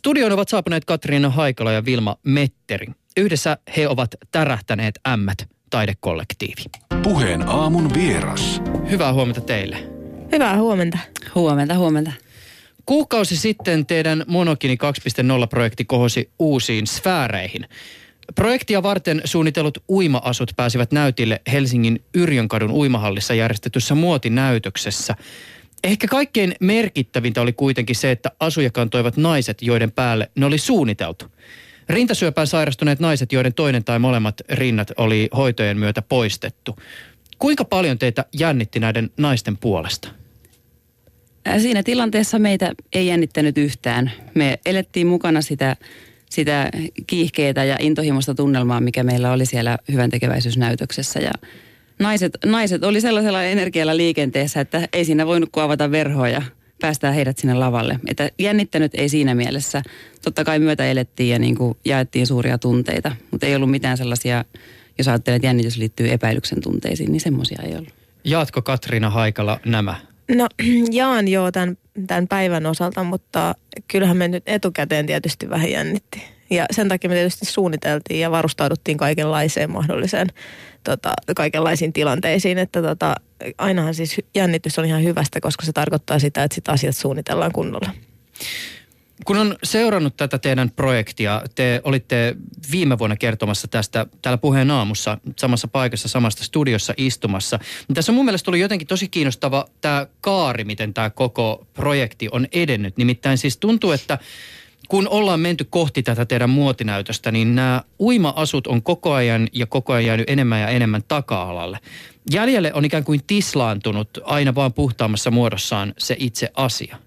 Studioon ovat saapuneet Katriina Haikala ja Vilma Metteri. Yhdessä he ovat tärähtäneet Ämmät taidekollektiivi. Puheen aamun vieras. Hyvää huomenta teille. Hyvää huomenta. Huomenta. Kuukausi sitten teidän Monokini 2.0-projekti kohosi uusiin sfääreihin. Projektia varten suunnitellut uima-asut pääsivät näytille Helsingin Yrjönkadun uimahallissa järjestetyssä muotinäytöksessä. Ehkä kaikkein merkittävintä oli kuitenkin se, että asuja kantoivat naiset, joiden päälle ne oli suunniteltu. Rintasyöpään sairastuneet naiset, joiden toinen tai molemmat rinnat oli hoitojen myötä poistettu. Kuinka paljon teitä jännitti näiden naisten puolesta? Siinä tilanteessa meitä ei jännittänyt yhtään. Me elettiin mukana sitä kiihkeitä ja intohimoista tunnelmaa, mikä meillä oli siellä hyväntekeväisyysnäytöksessä. Ja naiset oli sellaisella energialla liikenteessä, että ei siinä voinut kuin avata verhoa ja päästää heidät sinne lavalle. Että jännittänyt ei siinä mielessä. Totta kai myötä elettiin ja niin kuin jaettiin suuria tunteita, mutta ei ollut mitään sellaisia, jos ajattelee, että jännitys liittyy epäilyksen tunteisiin, niin semmoisia ei ollut. Jaatko Katriina Haikala nämä? No jaan joo tämän päivän osalta, mutta kyllähän me nyt etukäteen tietysti vähän jännitti. Ja sen takia me tietysti suunniteltiin ja varustauduttiin kaikenlaiseen mahdolliseen, kaikenlaisiin tilanteisiin. Että ainahan siis jännitys on ihan hyvästä, koska se tarkoittaa sitä, että sit asiat suunnitellaan kunnolla. Kun on seurannut tätä teidän projektia, te olitte viime vuonna kertomassa tästä täällä Puheen aamussa samassa paikassa, samasta studiossa istumassa. Tässä on mun mielestä ollut jotenkin tosi kiinnostava tämä kaari, miten tämä koko projekti on edennyt. Nimittäin siis tuntuu, että kun ollaan menty kohti tätä teidän muotinäytöstä, niin nämä uima-asut on koko ajan jäänyt enemmän ja enemmän taka-alalle. Jäljelle on ikään kuin tislaantunut aina vaan puhtaammassa muodossaan se itse asia.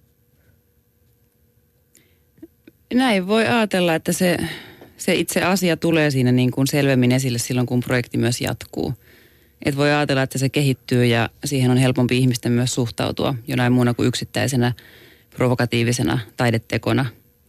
Näin voi ajatella, että se itse asia tulee siinä niin kuin selvemmin esille silloin, kun projekti myös jatkuu. Et voi ajatella, että se kehittyy ja siihen on helpompi ihmisten myös suhtautua jonain muuna kuin yksittäisenä provokatiivisena taidetekona.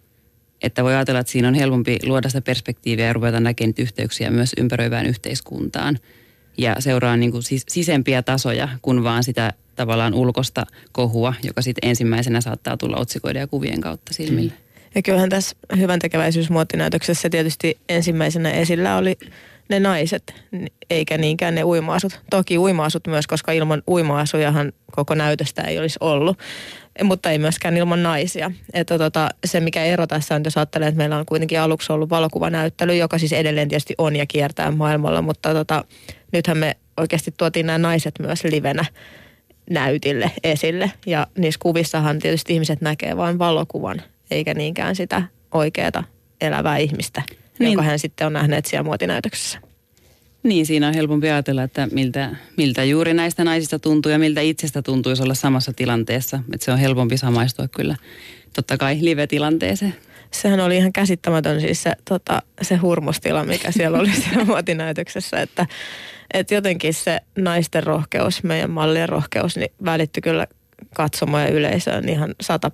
Että voi ajatella, että siinä on helpompi luoda sitä perspektiiviä ja ruveta näkemään yhteyksiä myös ympäröivään yhteiskuntaan. Ja seuraa niin kuin sisempiä tasoja kuin vaan sitä tavallaan ulkosta kohua, joka sitten ensimmäisenä saattaa tulla otsikoiden ja kuvien kautta silmille. Ja kyllähän tässä hyväntekeväisyysmuotinäytöksessä tietysti ensimmäisenä esillä oli ne naiset, eikä niinkään ne uima-asut. Toki uima-asut myös, koska ilman uima-asujahan koko näytöstä ei olisi ollut, mutta ei myöskään ilman naisia. Että se, mikä ero tässä on, jos ajattelee, että meillä on kuitenkin aluksi ollut valokuvanäyttely, joka siis edelleen tietysti on ja kiertää maailmalla, mutta nythän me oikeasti tuotiin nämä naiset myös livenä näytille esille. Ja niissä kuvissahan tietysti ihmiset näkee vain valokuvan, eikä niinkään sitä oikeaa elävää ihmistä, jonka hän sitten on nähneet siellä muotinäytöksessä. Niin, siinä on helpompi ajatella, että miltä juuri näistä naisista tuntuu ja miltä itsestä tuntuisi olla samassa tilanteessa. Että se on helpompi samaistua kyllä totta kai live-tilanteeseen. Sehän oli ihan käsittämätön siis se hurmostila, mikä siellä oli siellä muotinäytöksessä, että jotenkin se naisten rohkeus, meidän mallien rohkeus, niin välittyi kyllä katsomaan ja yleisöön ihan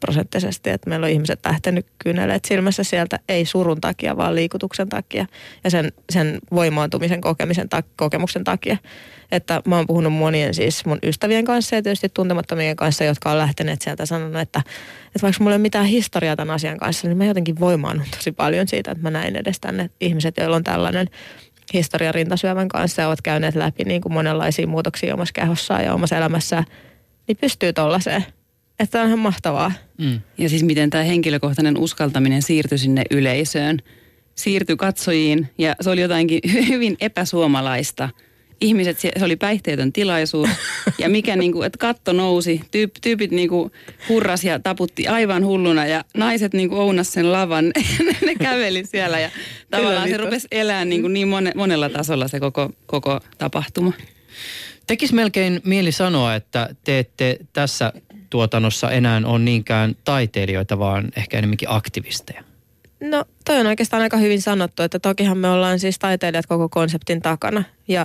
100%, että meillä on ihmiset lähtenyt kyyneleet silmässä sieltä, ei surun takia, vaan liikutuksen takia ja sen voimaantumisen kokemuksen takia. Että mä oon puhunut monien siis mun ystävien kanssa ja tietysti tuntemattomien kanssa, jotka on lähteneet sieltä sanonut, että vaikka mulla ei ole mitään historiaa tämän asian kanssa, niin mä jotenkin voimaannut tosi paljon siitä, että mä näin edes tänne ihmiset, joilla on tällainen historia rintasyövän kanssa ja ovat käyneet läpi niin kuin monenlaisia muutoksia omassa kehossaan ja omassa elämässään, niin pystyy tollaiseen. Että on ihan mahtavaa. Ja siis miten tämä henkilökohtainen uskaltaminen siirtyi sinne yleisöön, siirtyi katsojiin ja se oli jotainkin hyvin epäsuomalaista. Ihmiset, se oli päihteetön tilaisuus ja mikä niinku, että katto nousi, tyypit niinku hurras ja taputti aivan hulluna ja naiset niinku ounas sen lavan, ne käveli siellä ja tavallaan se rupesi elämään niin monella tasolla se koko tapahtuma. Tekisi melkein mieli sanoa, että te ette tässä tuotannossa enää ole niinkään taiteilijoita, vaan ehkä enemmänkin aktivisteja. No toi on oikeastaan aika hyvin sanottu, että tokihan me ollaan siis taiteilijat koko konseptin takana. Ja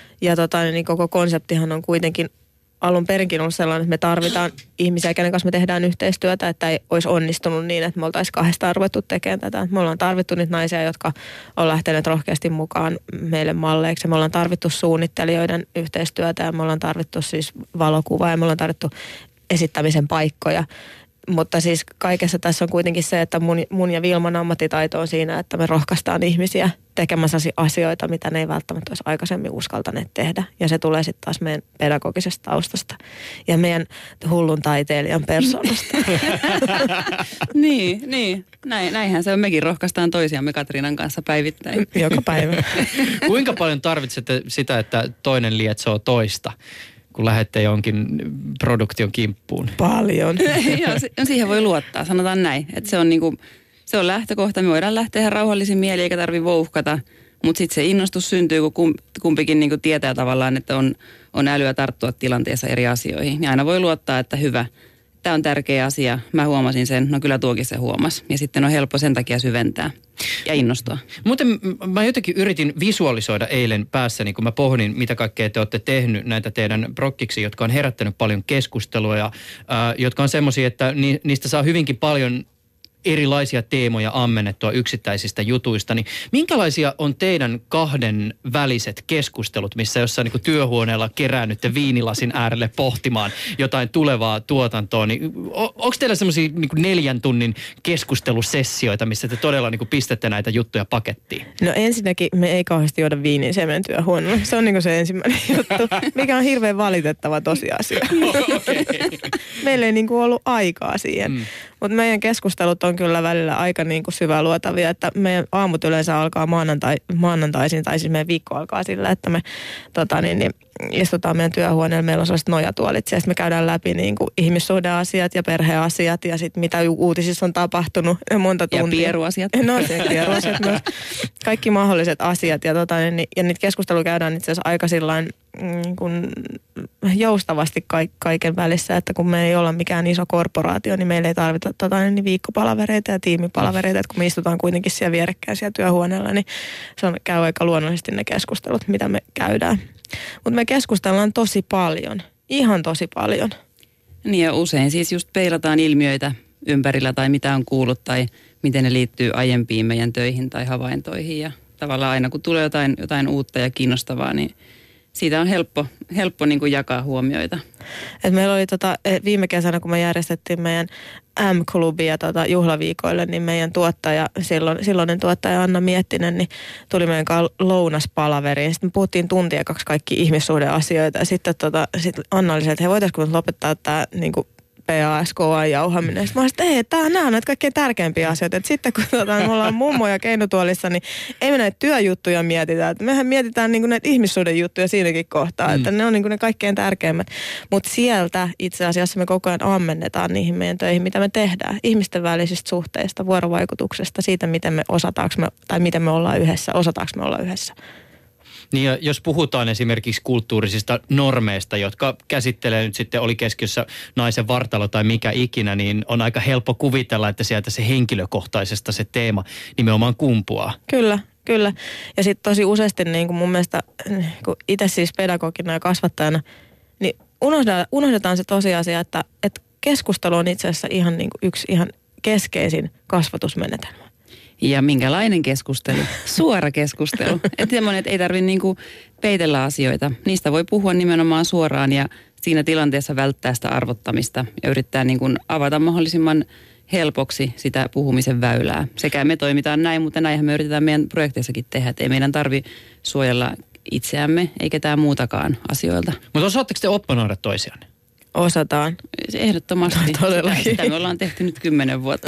niin koko konseptihan on kuitenkin alun perinkin ollut sellainen, että me tarvitaan ihmisiä, kenen kanssa me tehdään yhteistyötä, että ei olisi onnistunut niin, että me oltaisiin kahdestaan ruvettu tekemään tätä. Me ollaan tarvittu niitä naisia, jotka on lähteneet rohkeasti mukaan meille malleiksi. Me ollaan tarvittu suunnittelijoiden yhteistyötä ja me ollaan tarvittu siis valokuvaa ja me ollaan tarvittu esittämisen paikkoja. Mutta siis kaikessa tässä on kuitenkin se, että mun ja Vilman ammattitaito on siinä, että me rohkaistaan ihmisiä tekemässä asioita, mitä ne ei välttämättä olisi aikaisemmin uskaltaneet tehdä. Ja se tulee sitten taas meidän pedagogisesta taustasta ja meidän hullun taiteilijan persoonasta. Niin. Näinhän se on. Mekin rohkaistaan toisiamme Katriinan kanssa päivittäin. Joka päivä. Kuinka paljon tarvitsette sitä, että toinen lietsoo toista, kun lähdette jonkin produktion kimppuun? Paljon. Joo, siihen voi luottaa, sanotaan näin. Että se on lähtökohta. Me voidaan lähteä ihan rauhallisin mieli eikä tarvitse vouhkata. Mutta sitten se innostus syntyy, kun kumpikin niin kuin tietää tavallaan, että on älyä tarttua tilanteessa eri asioihin. Ja aina voi luottaa, että hyvä, tämä on tärkeä asia. Mä huomasin sen, no kyllä tuokin se huomasi. Ja sitten on helppo sen takia syventää ja innostua. Muuten mä jotenkin yritin visualisoida eilen päässäni, kun mä pohdin, mitä kaikkea te olette tehnyt näitä teidän prokkiksi, jotka on herättänyt paljon keskustelua ja jotka on semmoisia, että niistä saa hyvinkin paljon erilaisia teemoja ammennettua yksittäisistä jutuista, niin minkälaisia on teidän kahden väliset keskustelut, missä jossain niin työhuoneella keräännytte viinilasin äärelle pohtimaan jotain tulevaa tuotantoa, niin onko teillä semmoisia niin 4 tunnin keskustelusessioita, missä te todella niin pistätte näitä juttuja pakettiin? No ensinnäkin me ei kauheasti juoda viiniä se meidän työhuoneella. Se on niin se ensimmäinen juttu, mikä on hirveän valitettava tosiasia. Okay. Meillä ei niin ollut aikaa siihen. Mutta meidän keskustelut on kyllä välillä aika niin kuin syväluotavia, että meidän aamut yleensä alkaa maanantaisin, tai siis meidän viikko alkaa sillä, että me istutaan meidän työhuoneella, meillä on sellaiset nojatuolit, ja sitten me käydään läpi niin kuin ihmissuhdeasiat ja perheasiat, ja sitten mitä uutisissa on tapahtunut monta tuntia. Ja pieruasiat. No se pieruasiat myös. Kaikki mahdolliset asiat, ja niitä keskusteluja käydään itse asiassa aika sillain niin kuin joustavasti kaiken välissä, että kun me ei olla mikään iso korporaatio, niin meillä ei tarvita viikkopalavereita ja tiimipalavereita, että kun me istutaan kuitenkin siellä vierekkäin siellä työhuoneella, niin käy aika luonnollisesti ne keskustelut, mitä me käydään. Mutta me keskustellaan tosi paljon, ihan tosi paljon. Niin ja usein siis just peilataan ilmiöitä ympärillä tai mitä on kuullut tai miten ne liittyy aiempiin meidän töihin tai havaintoihin ja tavallaan aina kun tulee jotain uutta ja kiinnostavaa, niin siitä on helppo niin kuin jakaa huomioita. Et meillä oli viime kesänä, kun me järjestettiin meidän M-klubia juhlaviikoille, niin meidän tuottaja, silloinen tuottaja Anna Miettinen, niin tuli meidän lounaspalaveriin. Sitten me puhuttiin tuntia 2 kaikki ihmissuhdeasioita ja sitten Anna oli se, että voitaisiinko lopettaa tämä niinku PASKA-jauhaminen. Sitten mä olisin, että nämä on näitä kaikkein tärkeimpiä asioita. Et sitten kun me ollaan mummo ja keinutuolissa, niin ei me näitä työjuttuja mietitä. Et mehän mietitään niinku näitä ihmissuhdejuttuja siinäkin kohtaa. Että ne on niinku ne kaikkein tärkeimmät. Mutta sieltä itse asiassa me koko ajan ammennetaan niihin meidän töihin, mitä me tehdään. Ihmisten välisistä suhteista, vuorovaikutuksesta, siitä miten miten me ollaan yhdessä, osataanko me olla yhdessä. Niin ja jos puhutaan esimerkiksi kulttuurisista normeista, jotka käsittelee nyt sitten, oli keskiössä naisen vartalo tai mikä ikinä, niin on aika helppo kuvitella, että sieltä se henkilökohtaisesta se teema nimenomaan kumpuaa. Kyllä. Ja sitten tosi useasti niin kuin mun mielestä, kun itse siis pedagogina ja kasvattajana, niin unohdetaan se tosiasia, että keskustelu on itse asiassa ihan niin kuin yksi ihan keskeisin kasvatusmenetelmä. Ja minkälainen keskustelu? Suora keskustelu. Että semmoinen, että ei tarvitse niinku peitellä asioita. Niistä voi puhua nimenomaan suoraan ja siinä tilanteessa välttää sitä arvottamista ja yrittää niinku avata mahdollisimman helpoksi sitä puhumisen väylää. Sekä me toimitaan näin, mutta näinhän me yritetään meidän projekteissakin tehdä. Että ei meidän tarvitse suojella itseämme eikä ketään muutakaan asioilta. Mutta osaatteko te opponoida toisianne? Osataan. Ehdottomasti. No, todellakin. Sitä me ollaan tehty nyt 10 vuotta.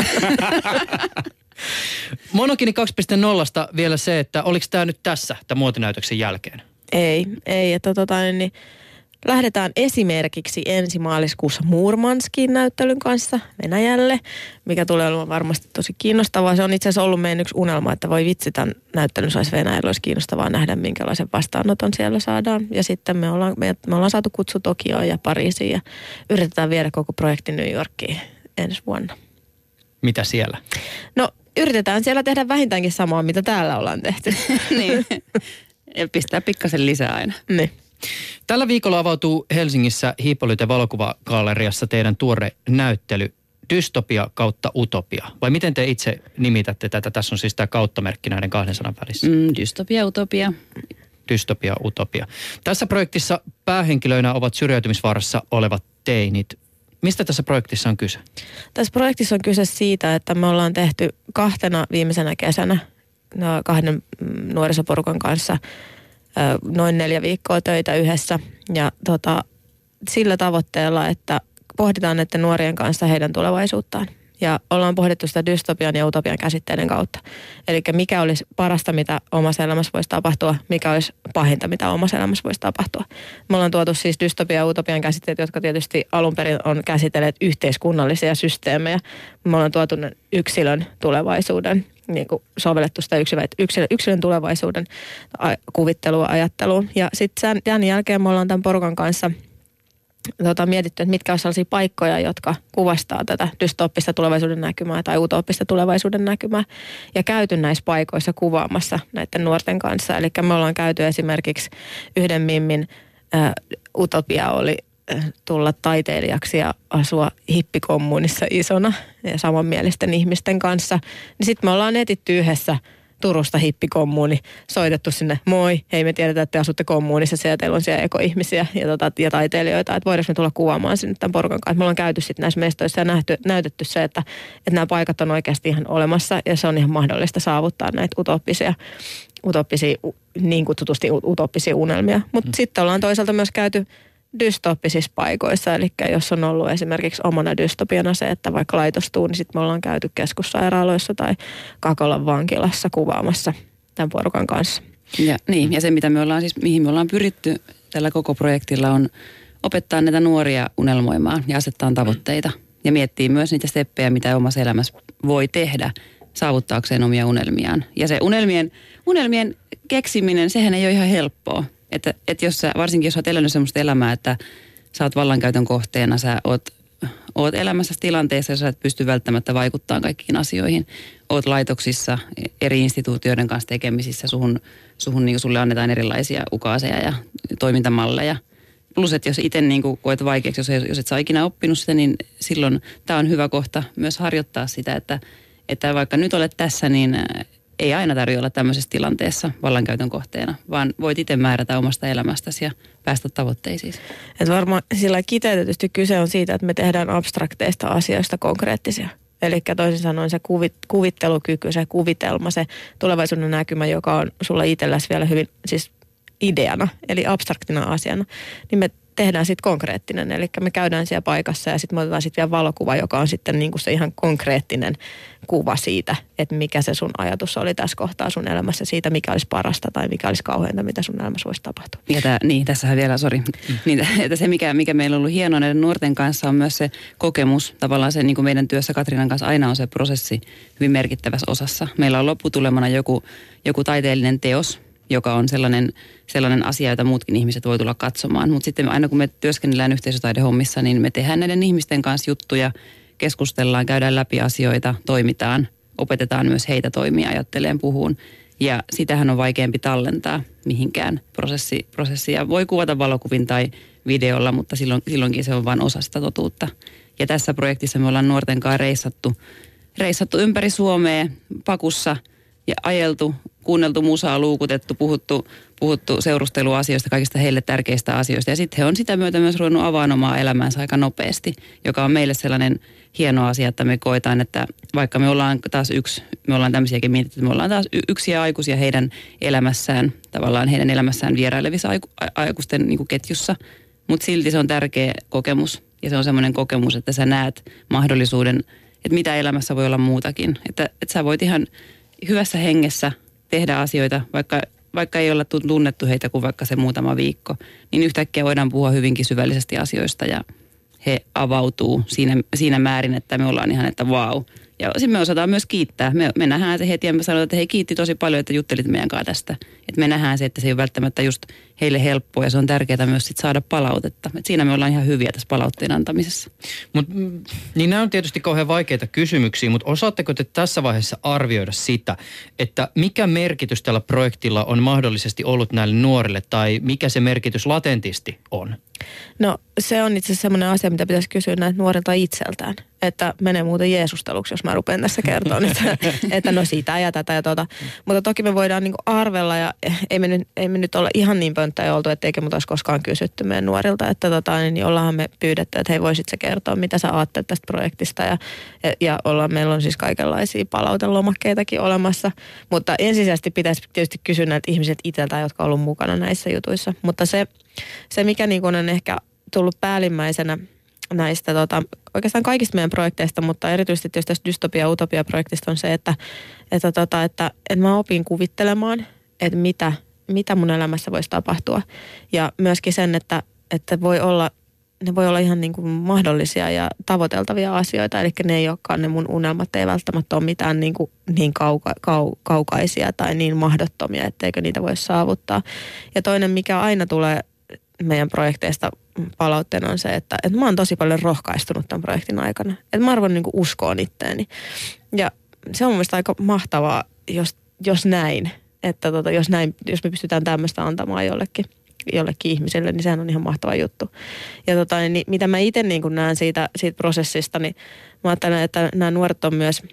Monokini 2.0 vielä se, että oliko tämä nyt tässä, tämän muotinäytöksen jälkeen? Ei. Että niin lähdetään esimerkiksi ensi maaliskuussa Murmanskin näyttelyn kanssa Venäjälle, mikä tulee olemaan varmasti tosi kiinnostavaa. Se on itse asiassa ollut meidän yksi unelma, että voi vitsi, tämän näyttelyn saisi Venäjällä, olisi kiinnostavaa nähdä, minkälaisen vastaanoton siellä saadaan. Ja sitten me ollaan saatu kutsu Tokioon ja Pariisiin ja yritetään viedä koko projekti New Yorkiin ensi vuonna. Mitä siellä? No yritetään siellä tehdä vähintäänkin samaa, mitä täällä ollaan tehty. Niin, ja pistää pikkasen lisää aina. Niin. Tällä viikolla avautuu Helsingissä Hiippolyte valokuvagalleriassa teidän tuore näyttely Dystopia kautta utopia. Vai miten te itse nimitätte tätä? Tässä on siis tämä kauttamerkki näiden 2 sanan välissä. Dystopia, utopia. Dystopia, utopia. Tässä projektissa päähenkilöinä ovat syrjäytymisvaarassa olevat teinit. Mistä tässä projektissa on kyse? Tässä projektissa on kyse siitä, että me ollaan tehty 2 viimeisenä kesänä 2 nuorisoporukan kanssa noin 4 viikkoa töitä yhdessä. Ja sillä tavoitteella, että pohditaan näiden nuorien kanssa heidän tulevaisuuttaan. Ja ollaan pohdittu sitä dystopian ja utopian käsitteiden kautta. Eli mikä olisi parasta, mitä omassa elämässä voisi tapahtua, mikä olisi pahinta, mitä omassa elämässä voisi tapahtua. Me ollaan tuotu siis dystopia ja utopian käsitteet, jotka tietysti alun perin on käsitelleet yhteiskunnallisia systeemejä. Me ollaan tuotu yksilön tulevaisuuden, niin kuin sovellettu sitä yksilön tulevaisuuden kuvittelua, ajatteluun. Ja sitten tämän jälkeen me ollaan tämän porukan kanssa mietitty, että mitkä on sellaisia paikkoja, jotka kuvastaa tätä dystooppista tulevaisuuden näkymää tai utooppista tulevaisuuden näkymää. Ja käyty näissä paikoissa kuvaamassa näiden nuorten kanssa. Eli me ollaan käyty esimerkiksi yhden mimmin utopia oli tulla taiteilijaksi ja asua hippikommuunissa isona ja samanmielisten ihmisten kanssa. Niin sitten me ollaan etitty yhdessä Turusta hippikommuuni, soitettu sinne, moi, hei me tiedetään, että te asutte kommuunissa, siellä teillä on siellä ekoihmisiä ja taiteilijoita, että voidaanko me tulla kuvaamaan sinne tämän porukan kanssa. Me ollaan käyty sitten näissä mestoissa ja näytetty se, että nämä paikat on oikeasti ihan olemassa ja se on ihan mahdollista saavuttaa näitä utooppisia niin kutsutusti utooppisia unelmia. Mutta sitten ollaan toisaalta myös käyty dystooppisissa paikoissa, eli jos on ollut esimerkiksi omana dystopiana se, että vaikka laitostuu, niin sitten me ollaan käyty keskussairaaloissa tai Kakolan vankilassa kuvaamassa tämän porukan kanssa. Ja se, mitä mihin me ollaan pyritty tällä koko projektilla on opettaa näitä nuoria unelmoimaan ja asettaa tavoitteita ja miettiä myös niitä steppejä, mitä omassa elämässä voi tehdä saavuttaakseen omia unelmiaan. Ja se unelmien keksiminen, sehän ei ole ihan helppoa. Että varsinkin jos olet elänyt sellaista elämää, että sä oot vallankäytön kohteena, sä oot elämässä tilanteessa, jossa et pysty välttämättä vaikuttamaan kaikkiin asioihin. Oot laitoksissa, eri instituutioiden kanssa tekemisissä, sulle annetaan erilaisia ukaaseja ja toimintamalleja. Plus, että jos itse niin koet vaikeaksi, jos et sä ikinä oppinut sitä, niin silloin tämä on hyvä kohta myös harjoittaa sitä, että vaikka nyt olet tässä, niin ei aina tarvitse olla tämmöisessä tilanteessa vallankäytön kohteena, vaan voit itse määrätä omasta elämästäsi ja päästä tavoitteisiin. Että varmaan sillä kiteytetysti kyse on siitä, että me tehdään abstrakteista asioista konkreettisia. Eli toisin sanoen se kuvittelukyky, se kuvitelma, se tulevaisuuden näkymä, joka on sulla itselläsi vielä hyvin siis ideana, eli abstraktina asiana, niin me tehdään sitten konkreettinen. Eli me käydään siellä paikassa ja sitten me otetaan sitten vielä valokuva, joka on sitten niin kuin se ihan konkreettinen kuva siitä, että mikä se sun ajatus oli tässä kohtaa sun elämässä siitä, mikä olisi parasta tai mikä olisi kauheinta, mitä sun elämässä voisi tapahtua. Ja tässähän vielä, niin, että se mikä meillä on ollut hienoa näiden nuorten kanssa on myös se kokemus. Tavallaan se niin kuin meidän työssä Katriinan kanssa aina on se prosessi hyvin merkittävässä osassa. Meillä on lopputulemana joku taiteellinen teos, joka on sellainen asia, jota muutkin ihmiset voi tulla katsomaan. Mutta sitten aina kun me työskennellään yhteisötaidehommissa, niin me tehdään näiden ihmisten kanssa juttuja, keskustellaan, käydään läpi asioita, toimitaan, opetetaan myös heitä toimia, ajatteleen, puhuun. Ja sitähän on vaikeampi tallentaa mihinkään prosessia. Voi kuvata valokuvin tai videolla, mutta silloinkin se on vain osa sitä totuutta. Ja tässä projektissa me ollaan nuorten kanssa reissattu ympäri Suomea pakussa ja ajeltu, kuunneltu musaa, luukutettu, puhuttu seurusteluasioista, kaikista heille tärkeistä asioista. Ja sitten he on sitä myötä myös ruvennut avaamaan omaa elämäänsä aika nopeasti, joka on meille sellainen hieno asia, että me koetaan, että vaikka me ollaan taas me ollaan tämmöisiäkin mietitty, että me ollaan taas yksiä aikuisia heidän elämässään, tavallaan heidän elämässään vierailevissa aikuisten niin kuin ketjussa, mutta silti se on tärkeä kokemus. Ja se on semmoinen kokemus, että sä näet mahdollisuuden, että mitä elämässä voi olla muutakin. Että sä voit ihan hyvässä hengessä tehdä asioita, vaikka ei olla tunnettu heitä kuin vaikka se muutama viikko, niin yhtäkkiä voidaan puhua hyvinkin syvällisesti asioista ja he avautuu siinä määrin, että me ollaan ihan, että vau. Ja sitten me osataan myös kiittää. Me nähdään se heti ja me sanotaan, että hei, kiitti tosi paljon, että juttelit meidän kanssa tästä. Että me nähdään se, että se ei ole välttämättä just heille helppoa ja se on tärkeää myös sit saada palautetta. Et siinä me ollaan ihan hyviä tässä palautteen antamisessa. Niin nämä on tietysti kauhean vaikeita kysymyksiä, mutta osaatteko te tässä vaiheessa arvioida sitä, että mikä merkitys tällä projektilla on mahdollisesti ollut näille nuorille tai mikä se merkitys latentisti on? No se on itse asiassa semmoinen asia, mitä pitäisi kysyä näitä nuorilta itseltään. Että menee muuten jeesusteluksi, jos mä rupean tässä kertoa, että no sitä ja tätä ja tota. Mutta toki me voidaan niinku arvella ja ei me nyt olla ihan niin pönttöjä oltu, etteikö mut olisi koskaan kysytty meidän nuorilta. Että niin ollaanhan me pyydetty, että hei voisit sä kertoa, mitä sä ajattelet tästä projektista. Ja meillä on siis kaikenlaisia palautelomakkeitakin olemassa. Mutta ensisijaisesti pitäisi tietysti kysyä näiltä ihmisiltä itseltään, jotka on ollut mukana näissä jutuissa. Mutta se mikä niin on ehkä tullut päällimmäisenä näistä oikeastaan kaikista meidän projekteista, mutta erityisesti tietysti tästä dystopia- ja utopia-projektista on se, että mä opin kuvittelemaan, että mitä mun elämässä voisi tapahtua. Ja myöskin sen, että ne voi olla ihan niin kuin mahdollisia ja tavoiteltavia asioita, eli ne ei olekaan ne mun unelmat, ei välttämättä ole mitään niin kaukaisia tai niin mahdottomia, etteikö niitä voi saavuttaa. Ja toinen, mikä aina tulee meidän projekteista palautteena on se, että mä oon tosi paljon rohkaistunut tämän projektin aikana. Että mä arvon niin kuin uskoon itteeni. Ja se on mun mielestä aika mahtavaa, jos näin. Että jos me pystytään tämmöistä antamaan jollekin ihmiselle, niin sehän on ihan mahtava juttu. Ja niin mitä mä itse niin kuin näen siitä prosessista, niin mä ajattelen, että nämä nuoret on myös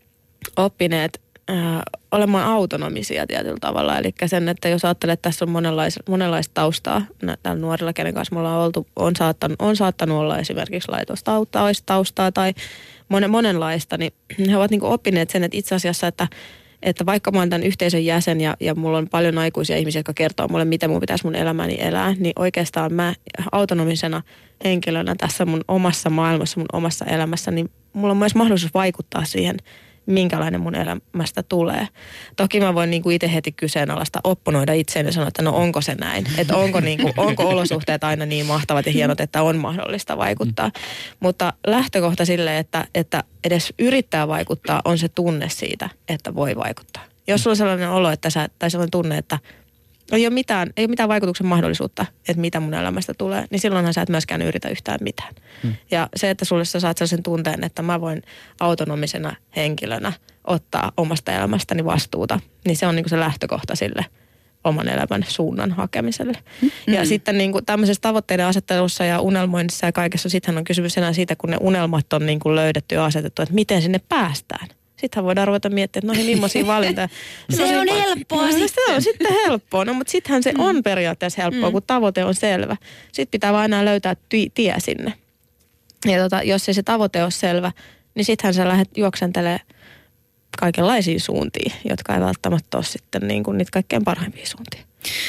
oppineet olemaan autonomisia tietyllä tavalla. Eli sen, että jos ajattelee, että tässä on monenlaista taustaa tällä nuorilla, kenen kanssa me ollaan oltu, on saattanut olla esimerkiksi laitostaustaa tai monenlaista, niin he ovat niin kuin oppineet sen, että itse asiassa, että vaikka mä oon tämän yhteisön jäsen ja mulla on paljon aikuisia ihmisiä, jotka kertoo mulle, miten mun pitäisi mun elämäni elää, niin oikeastaan mä autonomisena henkilönä tässä mun omassa maailmassa, mun omassa elämässä, niin mulla on myös mahdollisuus vaikuttaa siihen, minkälainen mun elämästä tulee. Toki mä voin niinku itse heti kyseenalaista opponoida itseäni ja sanoa, että no onko se näin? Että onko olosuhteet aina niin mahtavat ja hienot, että on mahdollista vaikuttaa. Mutta lähtökohta sille, että edes yrittää vaikuttaa, on se tunne siitä, että voi vaikuttaa. Jos sulla on sellainen olo, tai sellainen tunne, että ei ole mitään vaikutuksen mahdollisuutta, että mitä mun elämästä tulee, niin silloinhan sä et myöskään yritä yhtään mitään. Ja se, että sulle sä saat sellaisen tunteen, että mä voin autonomisena henkilönä ottaa omasta elämästäni vastuuta, niin se on niin kuin se lähtökohta sille oman elämän suunnan hakemiselle. Ja sitten niin kuin tämmöisessä tavoitteiden asettelussa ja unelmoinnissa ja kaikessa, sittenhän on kysymys enää siitä, kun ne unelmat on niin kuin löydetty ja asetettu, että miten sinne päästään. Sittenhän voidaan ruveta miettimään, että millaisia valintoja. Se on helppoa sitten. Se on sitten helppoa. No, mutta sittenhän se on periaatteessa helppoa, kun tavoite on selvä. Sitten pitää vaan aina löytää tie sinne. Ja jos ei se tavoite ole selvä, niin sittenhän sä lähdet juoksentelemaan kaikenlaisiin suuntiin, jotka ei välttämättä ole sitten niin kuin niitä kaikkein parhaimpia suuntia.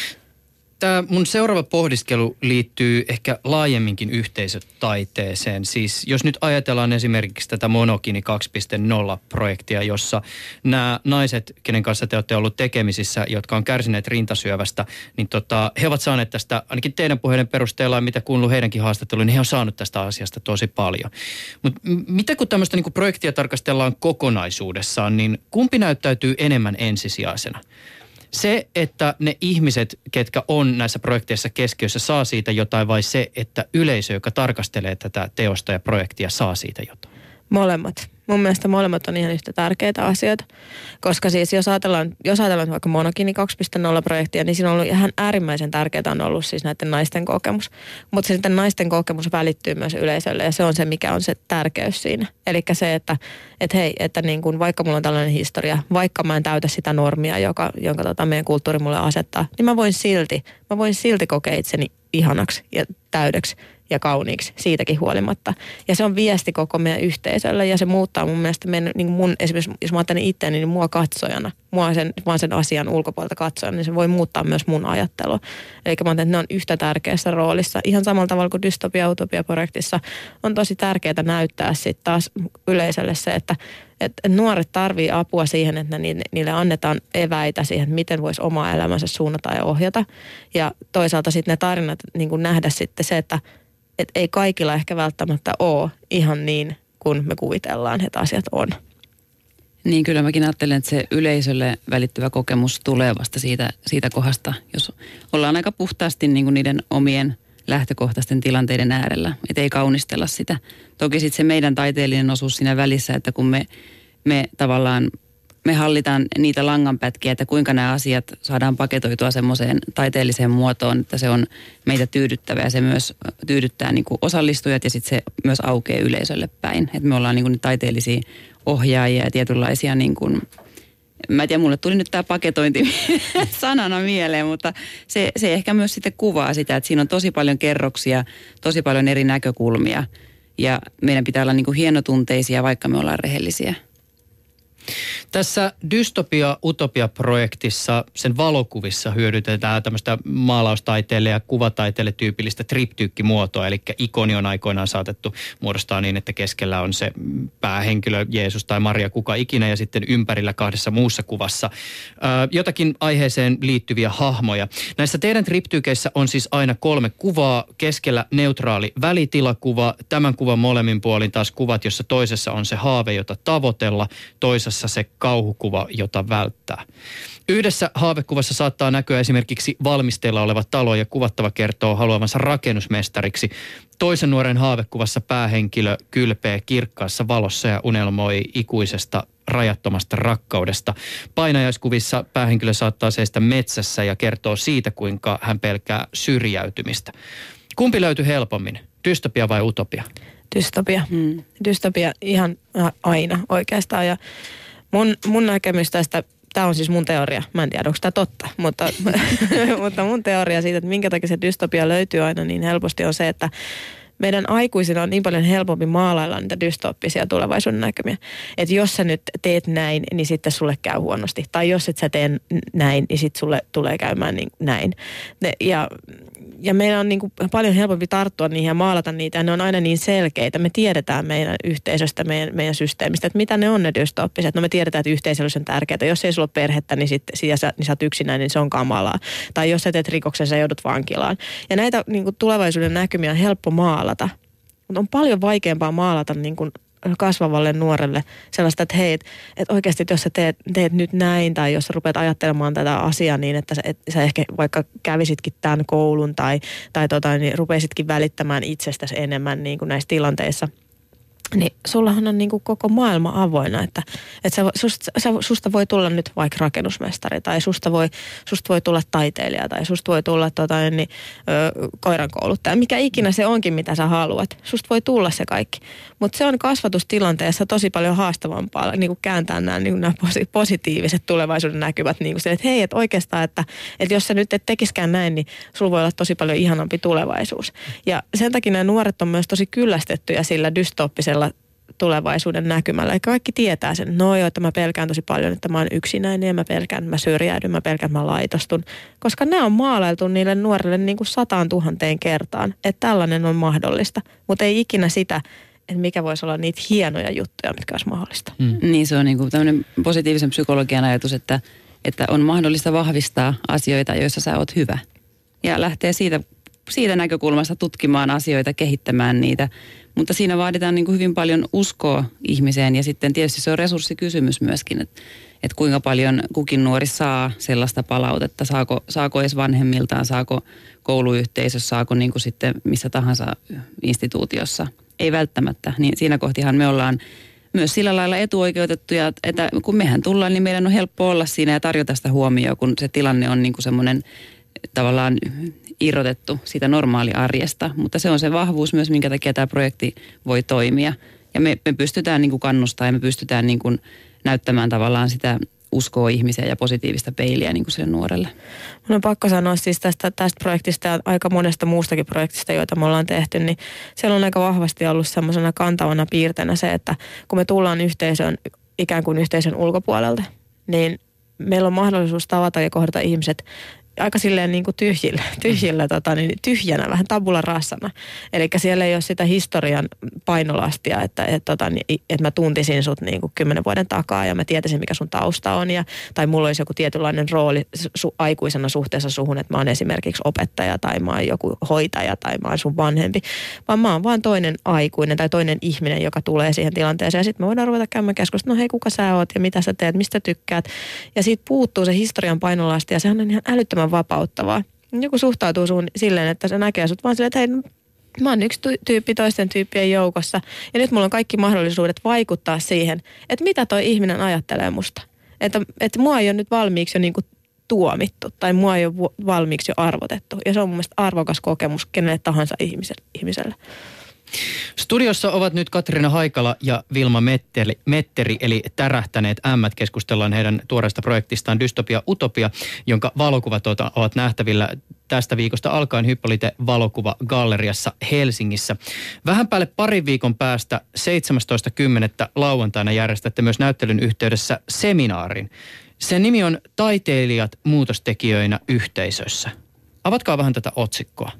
Tämä mun seuraava pohdiskelu liittyy ehkä laajemminkin yhteisötaiteeseen. Siis jos nyt ajatellaan esimerkiksi tätä Monokini 2.0-projektia, jossa nämä naiset, kenen kanssa te olette ollut tekemisissä, jotka on kärsineet rintasyövästä, niin he ovat saaneet tästä, ainakin teidän puheiden perusteella, mitä kuuluu heidänkin haastatteluun, niin he on saanut tästä asiasta tosi paljon. Mutta mitä kun tämmöistä niin kuin projektia tarkastellaan kokonaisuudessaan, niin kumpi näyttäytyy enemmän ensisijaisena? Se, että ne ihmiset, ketkä on näissä projekteissa keskiössä, saa siitä jotain, vai se, että yleisö, joka tarkastelee tätä teosta ja projektia, saa siitä jotain? Molemmat. Mun mielestä molemmat on ihan yhtä tärkeitä asioita, koska siis jos ajatellaan vaikka Monokini 2.0-projektia, niin siinä on ollut ihan äärimmäisen tärkeää on ollut siis näiden naisten kokemus. Mutta se sitten naisten kokemus välittyy myös yleisölle ja se on se, mikä on se tärkeys siinä. Eli se, että hei, että niin kun vaikka mulla on tällainen historia, vaikka mä en täytä sitä normia, jonka meidän kulttuuri mulle asettaa, niin mä voin silti kokea itseni ihanaksi ja täydeksi ja kauniiksi siitäkin huolimatta. Ja se on viesti koko meidän yhteisölle ja se muuttaa mun mielestä niin esimerkiksi jos mä ajattelen itseäni, niin mua katsojana, vaan sen asian ulkopuolelta katsojana, niin se voi muuttaa myös mun ajattelua. Eli mä ajattelen, että ne on yhtä tärkeässä roolissa. Ihan samalla tavalla kuin dystopia-utopia-projektissa on tosi tärkeää näyttää sitten taas yleisölle se, että nuoret tarvii apua siihen, että niille annetaan eväitä siihen, että miten voisi omaa elämänsä suunnata ja ohjata. Ja toisaalta sitten ne tarinat niin kuin nähdä sitten se, että ei kaikilla ehkä välttämättä ole ihan niin kuin me kuvitellaan, että asiat on. Niin kyllä mäkin ajattelen, että se yleisölle välittyvä kokemus tulee vasta siitä kohdasta, jos ollaan aika puhtaasti niin kuin niiden omien lähtökohtaisten tilanteiden äärellä, että ei kaunistella sitä. Toki sitten se meidän taiteellinen osuus siinä välissä, että kun me tavallaan me hallitaan niitä langanpätkiä, että kuinka nämä asiat saadaan paketoitua semmoiseen taiteelliseen muotoon, että se on meitä tyydyttävä ja se myös tyydyttää niin kuin osallistujat ja sitten se myös aukeaa yleisölle päin. Että me ollaan niin kuin taiteellisia ohjaajia ja tietynlaisia niin kuin, mä en tiedä, mulle tuli nyt tämä paketointi sanana mieleen, mutta se ehkä myös sitten kuvaa sitä, että siinä on tosi paljon kerroksia, tosi paljon eri näkökulmia ja meidän pitää olla niin kuin hienotunteisia, vaikka me ollaan rehellisiä. Tässä Dystopia-Utopia-projektissa sen valokuvissa hyödytetään tämmöistä maalaustaiteelle ja kuvataiteelle tyypillistä triptyykkimuotoa, eli ikoni on aikoinaan saatettu muodostaa niin, että keskellä on se päähenkilö Jeesus tai Maria, kuka ikinä, ja sitten ympärillä 2 muussa kuvassa jotakin aiheeseen liittyviä hahmoja. Näissä teidän triptyykeissä on siis aina 3 kuvaa, keskellä neutraali välitilakuva, tämän kuvan molemmin puolin taas kuvat, jossa toisessa on se haave, jota tavoitella, toisessa se kauhukuva, jota välttää. Yhdessä haavekuvassa saattaa näkyä esimerkiksi valmisteilla oleva talo ja kuvattava kertoo haluavansa rakennusmestariksi. Toisen nuoren haavekuvassa päähenkilö kylpee kirkkaassa valossa ja unelmoi ikuisesta rajattomasta rakkaudesta. Painajaiskuvissa päähenkilö saattaa seistä metsässä ja kertoo siitä, kuinka hän pelkää syrjäytymistä. Kumpi löytyi helpommin, dystopia vai utopia? Dystopia. Dystopia ihan aina oikeastaan. Ja mun näkemys tästä, tämä on siis mun teoria, mä en tiedä onko tämä totta, mutta mun teoria siitä, että minkä takia se dystopia löytyy aina niin helposti on se, että meidän aikuisina on niin paljon helpompi maalailla niitä dystooppisia tulevaisuuden näkymiä. Että jos sä nyt teet näin, niin sitten sulle käy huonosti. Tai jos et sä tee näin, niin sitten sulle tulee käymään niin näin. Ja meidän on niin kuin paljon helpompi tarttua niihin ja maalata niitä. Ja ne on aina niin selkeitä. Me tiedetään meidän yhteisöstä, meidän systeemistä, että mitä ne on ne dystooppiset. No me tiedetään, että yhteisöllisyys on tärkeää. Jos ei sulla ole perhettä, niin sä oot yksinäinen, niin se on kamalaa. Tai jos sä teet rikoksen, sä joudut vankilaan. Ja näitä niin kuin tulevaisuuden näkymiä on helppo maalata. Mutta on paljon vaikeampaa maalata niin kuin kasvavalle nuorelle sellaista, että hei, että oikeasti jos sä teet nyt näin tai jos sä rupeat ajattelemaan tätä asiaa niin, että sä ehkä vaikka kävisitkin tämän koulun tai niin rupeisitkin välittämään itsestäsi enemmän niin kuin näissä tilanteissa, niin sullahan on niin kuin koko maailma avoinna, että susta voi tulla nyt vaikka rakennusmestari tai susta voi tulla taiteilija tai susta voi tulla koirankouluttaja, mikä ikinä se onkin, mitä sä haluat. Susta voi tulla se kaikki, mutta se on kasvatustilanteessa tosi paljon haastavampaa niin kuin kääntää nämä positiiviset tulevaisuuden näkymät niin kuin se, että hei, että oikeastaan, että jos sä nyt et tekiskään näin, niin sulla voi olla tosi paljon ihanampi tulevaisuus. Ja sen takia nämä nuoret on myös tosi kyllästettyjä sillä dystooppisella tulevaisuuden näkymällä. Eli kaikki tietää sen. No joo, että mä pelkään tosi paljon, että mä oon yksinäinen ja mä pelkään, että mä syrjäydyn, mä pelkään, että mä laitostun. Koska ne on maalailtu niille nuorille niin kuin 100 000 kertaan, että tällainen on mahdollista. Mutta ei ikinä sitä, että mikä voisi olla niitä hienoja juttuja, mitkä olisi mahdollista. Niin se on niin kuin tämmöinen positiivisen psykologian ajatus, että on mahdollista vahvistaa asioita, joissa sä oot hyvä. Ja lähtee siitä näkökulmasta tutkimaan asioita, kehittämään niitä. Mutta siinä vaaditaan niin kuin hyvin paljon uskoa ihmiseen ja sitten tietysti se on resurssikysymys myöskin, että kuinka paljon kukin nuori saa sellaista palautetta, saako edes vanhemmiltaan, saako kouluyhteisössä, saako niin kuin sitten missä tahansa instituutiossa. Ei välttämättä, niin siinä kohtihan me ollaan myös sillä lailla etuoikeutettuja, että kun mehän tullaan, niin meidän on helppo olla siinä ja tarjota sitä huomioon, kun se tilanne on niin kuin semmoinen tavallaan irrotettu siitä normaaliarjesta, mutta se on se vahvuus myös, minkä takia tämä projekti voi toimia. Ja me pystytään niin kuin kannustaa ja me pystytään niin kuin näyttämään tavallaan sitä uskoa ihmisiä ja positiivista peiliä niin kuin sille nuorelle. Mun on pakko sanoa siis tästä projektista ja aika monesta muustakin projektista, joita me ollaan tehty, niin siellä on aika vahvasti ollut semmoisena kantavana piirteenä se, että kun me tullaan yhteisöön, ikään kuin yhteisön ulkopuolelta, niin meillä on mahdollisuus tavata ja kohdata ihmiset aika silleen niin kuin tyhjänä, vähän tabula rasana. Eli siellä ei ole sitä historian painolastia, että mä tuntisin sut niin kuin 10 vuoden takaa ja mä tietäisin, mikä sun tausta on. Tai mulla olisi joku tietynlainen rooli aikuisena suhteessa suhun, että mä oon esimerkiksi opettaja tai mä oon joku hoitaja tai mä oon sun vanhempi. Vaan mä oon vaan toinen aikuinen tai toinen ihminen, joka tulee siihen tilanteeseen. Ja sitten me voidaan ruveta käymään keskustelua, no hei, kuka sä oot ja mitä sä teet, mistä tykkäät. Ja siitä puuttuu se historian painolasti ja sehän on ihan älyttömän vapauttavaa. Joku suhtautuu suun silleen, että se näkee sut vaan silleen, että hei, mä oon yksi tyyppi toisten tyyppien joukossa. Ja nyt mulla on kaikki mahdollisuudet vaikuttaa siihen, että mitä toi ihminen ajattelee musta. Että mua ei ole nyt valmiiksi jo niin kuin tuomittu tai mua ei ole valmiiksi jo arvotettu. Ja se on mun mielestä arvokas kokemus kenelle tahansa ihmiselle. Studiossa ovat nyt Katriina Haikala ja Vilma Metteri, eli Tärähtäneet ämmät. Keskustellaan heidän tuoreesta projektistaan Dystopia Utopia, jonka valokuvat ovat nähtävillä tästä viikosta alkaen Hyppolite valokuvagalleriassa Helsingissä. Vähän päälle parin viikon päästä 17.10. lauantaina järjestätte myös näyttelyn yhteydessä seminaarin. Sen nimi on Taiteilijat muutostekijöinä yhteisössä. Avatkaa vähän tätä otsikkoa.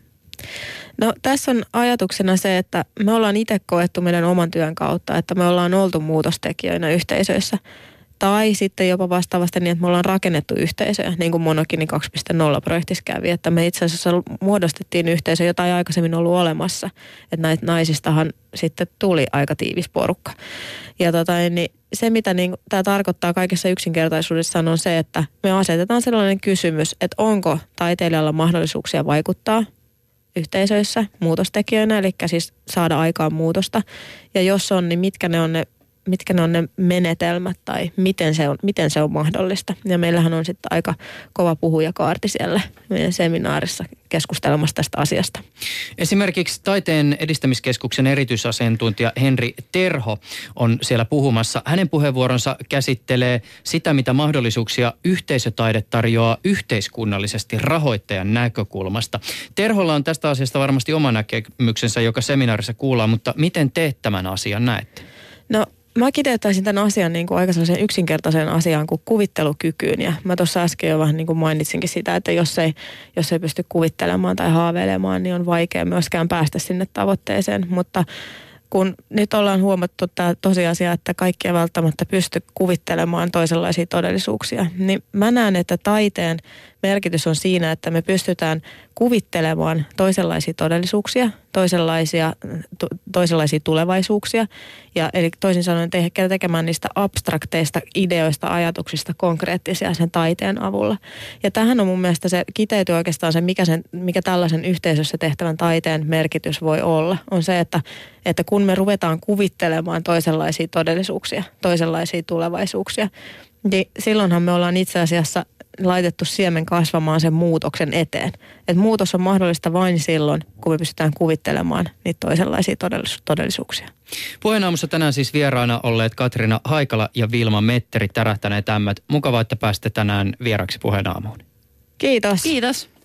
No tässä on ajatuksena se, että me ollaan itse koettu meidän oman työn kautta, että me ollaan oltu muutostekijöinä yhteisöissä. Tai sitten jopa vastaavasti niin, että me ollaan rakennettu yhteisöjä, niin kuin Monokini 2.0-projektissa kävi. Että me itse asiassa muodostettiin yhteisö, jota ei aikaisemmin ollut olemassa. Että näitä naisistahan sitten tuli aika tiivis porukka. Ja niin se, mitä niin tämä tarkoittaa kaikessa yksinkertaisuudessaan on se, että me asetetaan sellainen kysymys, että onko taiteilijalla mahdollisuuksia vaikuttaa yhteisöissä muutostekijöinä, eli siis saada aikaan muutosta. Ja jos on, niin mitkä ne on ne menetelmät tai miten se on mahdollista. Ja meillähän on sitten aika kova puhujakaarti siellä meidän seminaarissa keskustelemassa tästä asiasta. Esimerkiksi Taiteen edistämiskeskuksen erityisasiantuntija Henri Terho on siellä puhumassa. Hänen puheenvuoronsa käsittelee sitä, mitä mahdollisuuksia yhteisötaide tarjoaa yhteiskunnallisesti rahoittajan näkökulmasta. Terholla on tästä asiasta varmasti oma näkemyksensä, joka seminaarissa kuullaan, mutta miten te tämän asian näette? No, mä kiteyttäisin tämän asian niin kuin aika sellaiseen yksinkertaiseen asiaan kuin kuvittelukykyyn. Ja mä tuossa äsken jo vähän niin kuin mainitsinkin sitä, että jos ei pysty kuvittelemaan tai haaveilemaan, niin on vaikea myöskään päästä sinne tavoitteeseen. Mutta kun nyt ollaan huomattu tämä tosiasia, että kaikki ei välttämättä pysty kuvittelemaan toisenlaisia todellisuuksia, niin mä näen, että taiteen merkitys on siinä, että me pystytään kuvittelemaan toisenlaisia todellisuuksia, toisenlaisia tulevaisuuksia. Ja eli toisin sanoen tekemään niistä abstrakteista ideoista, ajatuksista konkreettisia sen taiteen avulla. Ja tähän on mun mielestä se kiteytyy oikeastaan se, mikä tällaisen yhteisössä tehtävän taiteen merkitys voi olla. On se, että kun me ruvetaan kuvittelemaan toisenlaisia todellisuuksia, toisenlaisia tulevaisuuksia, niin silloinhan me ollaan itse asiassa laitettu siemen kasvamaan sen muutoksen eteen. Et muutos on mahdollista vain silloin, kun me pystytään kuvittelemaan niitä toisenlaisia todellisuuksia. Puheenaamussa tänään siis vieraana olleet Katriina Haikala ja Vilma Metteri, Tärähtäneet ämmät. Mukavaa, että pääsitte tänään vieraksi Puheenaamuun. Kiitos. Kiitos.